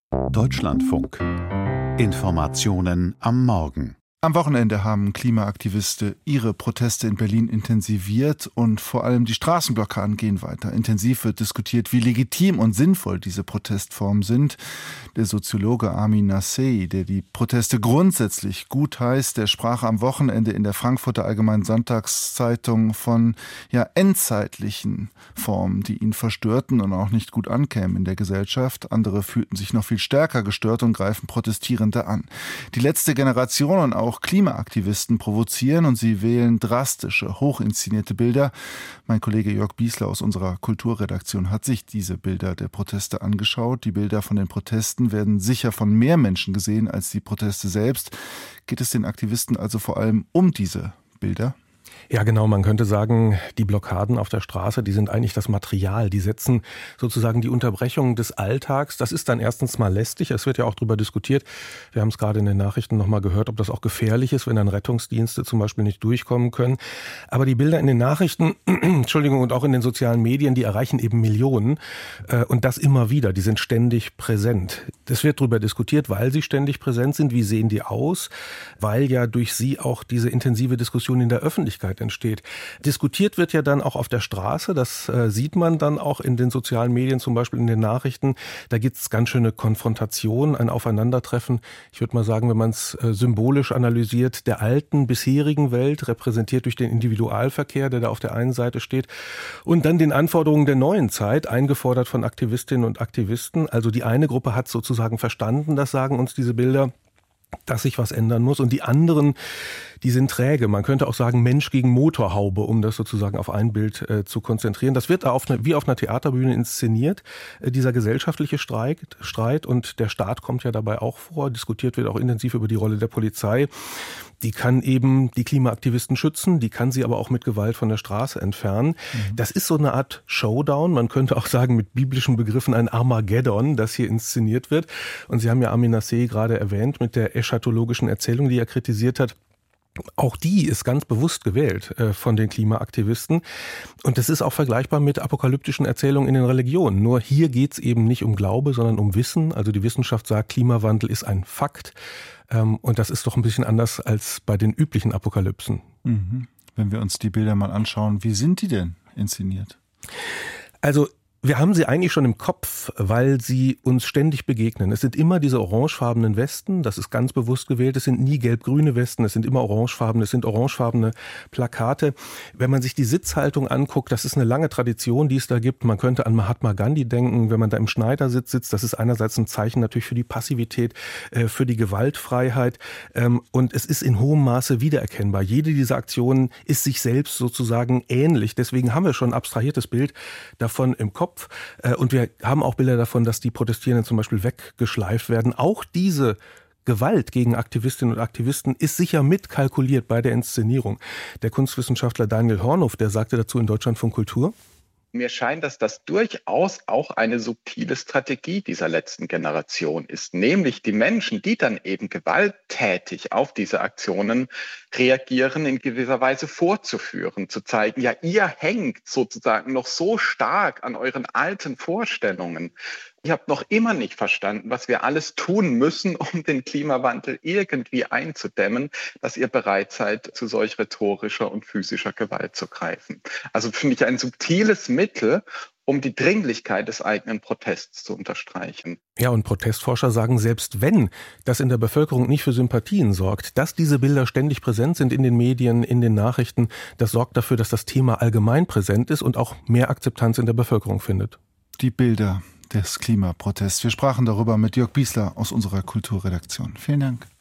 Deutschlandfunk. Informationen am Morgen. Am Wochenende haben Klimaaktivisten ihre Proteste in Berlin intensiviert und vor allem die Straßenblockaden gehen weiter. Intensiv wird diskutiert, wie legitim und sinnvoll diese Protestformen sind. Der Soziologe Amin Nassei, der die Proteste grundsätzlich gut heißt, der sprach am Wochenende in der Frankfurter Allgemeinen Sonntagszeitung von endzeitlichen Formen, die ihn verstörten und auch nicht gut ankämen in der Gesellschaft. Andere fühlten sich noch viel stärker gestört und greifen Protestierende an. Die letzte Generation und auch Klimaaktivisten provozieren und sie wählen drastische, hochinszenierte Bilder. Mein Kollege Jörg Biesler aus unserer Kulturredaktion hat sich diese Bilder der Proteste angeschaut. Die Bilder von den Protesten werden sicher von mehr Menschen gesehen als die Proteste selbst. Geht es den Aktivisten also vor allem um diese Bilder? Ja, genau. Man könnte sagen, die Blockaden auf der Straße, die sind eigentlich das Material. Die setzen sozusagen die Unterbrechung des Alltags. Das ist dann erstens mal lästig. Es wird ja auch darüber diskutiert. Wir haben es gerade in den Nachrichten nochmal gehört, ob das auch gefährlich ist, wenn dann Rettungsdienste zum Beispiel nicht durchkommen können. Aber die Bilder in den Nachrichten, Entschuldigung, und auch in den sozialen Medien, die erreichen eben Millionen. Und das immer wieder. Die sind ständig präsent. Das wird darüber diskutiert, weil sie ständig präsent sind. Wie sehen die aus? Weil ja durch sie auch diese intensive Diskussion in der Öffentlichkeit entsteht. Diskutiert wird ja dann auch auf der Straße, das sieht man dann auch in den sozialen Medien, zum Beispiel in den Nachrichten. Da gibt es ganz schöne Konfrontation, ein Aufeinandertreffen. Ich würde mal sagen, wenn man es symbolisch analysiert, der alten, bisherigen Welt, repräsentiert durch den Individualverkehr, der da auf der einen Seite steht, und dann den Anforderungen der neuen Zeit, eingefordert von Aktivistinnen und Aktivisten. Also die eine Gruppe hat sozusagen verstanden, das sagen uns diese Bilder, dass sich was ändern muss. Und die anderen, die sind träge. Man könnte auch sagen Mensch gegen Motorhaube, um das sozusagen auf ein Bild zu konzentrieren. Das wird wie auf einer Theaterbühne inszeniert, dieser gesellschaftliche Streit. Und der Staat kommt ja dabei auch vor. Diskutiert wird auch intensiv über die Rolle der Polizei. Die kann eben die Klimaaktivisten schützen, die kann sie aber auch mit Gewalt von der Straße entfernen. Das ist so eine Art Showdown, man könnte auch sagen mit biblischen Begriffen ein Armageddon, das hier inszeniert wird. Und Sie haben ja Amin Nassei gerade erwähnt mit der eschatologischen Erzählung, die er kritisiert hat. Auch die ist ganz bewusst gewählt von den Klimaaktivisten. Und das ist auch vergleichbar mit apokalyptischen Erzählungen in den Religionen. Nur hier geht es eben nicht um Glaube, sondern um Wissen. Also die Wissenschaft sagt, Klimawandel ist ein Fakt. Und das ist doch ein bisschen anders als bei den üblichen Apokalypsen. Wenn wir uns die Bilder mal anschauen, wie sind die denn inszeniert? Also wir haben sie eigentlich schon im Kopf, weil sie uns ständig begegnen. Es sind immer diese orangefarbenen Westen, das ist ganz bewusst gewählt. Es sind nie gelb-grüne Westen, es sind immer orangefarbene, es sind orangefarbene Plakate. Wenn man sich die Sitzhaltung anguckt, das ist eine lange Tradition, die es da gibt. Man könnte an Mahatma Gandhi denken, wenn man da im Schneidersitz sitzt. Das ist einerseits ein Zeichen natürlich für die Passivität, für die Gewaltfreiheit. Und es ist in hohem Maße wiedererkennbar. Jede dieser Aktionen ist sich selbst sozusagen ähnlich. Deswegen haben wir schon ein abstrahiertes Bild davon im Kopf. Und wir haben auch Bilder davon, dass die Protestierenden zum Beispiel weggeschleift werden. Auch diese Gewalt gegen Aktivistinnen und Aktivisten ist sicher mitkalkuliert bei der Inszenierung. Der Kunstwissenschaftler Daniel Hornhof, der sagte dazu in Deutschlandfunk Kultur: Mir scheint, dass das durchaus auch eine subtile Strategie dieser letzten Generation ist, nämlich die Menschen, die dann eben gewalttätig auf diese Aktionen reagieren, in gewisser Weise vorzuführen, zu zeigen, ja, ihr hängt sozusagen noch so stark an euren alten Vorstellungen. Ich habe noch immer nicht verstanden, was wir alles tun müssen, um den Klimawandel irgendwie einzudämmen, dass ihr bereit seid, zu solch rhetorischer und physischer Gewalt zu greifen. Also finde ich ein subtiles Mittel, um die Dringlichkeit des eigenen Protests zu unterstreichen. Ja, und Protestforscher sagen, selbst wenn das in der Bevölkerung nicht für Sympathien sorgt, dass diese Bilder ständig präsent sind in den Medien, in den Nachrichten, das sorgt dafür, dass das Thema allgemein präsent ist und auch mehr Akzeptanz in der Bevölkerung findet. Die Bilder des Klimaprotests. Wir sprachen darüber mit Jörg Biesler aus unserer Kulturredaktion. Vielen Dank.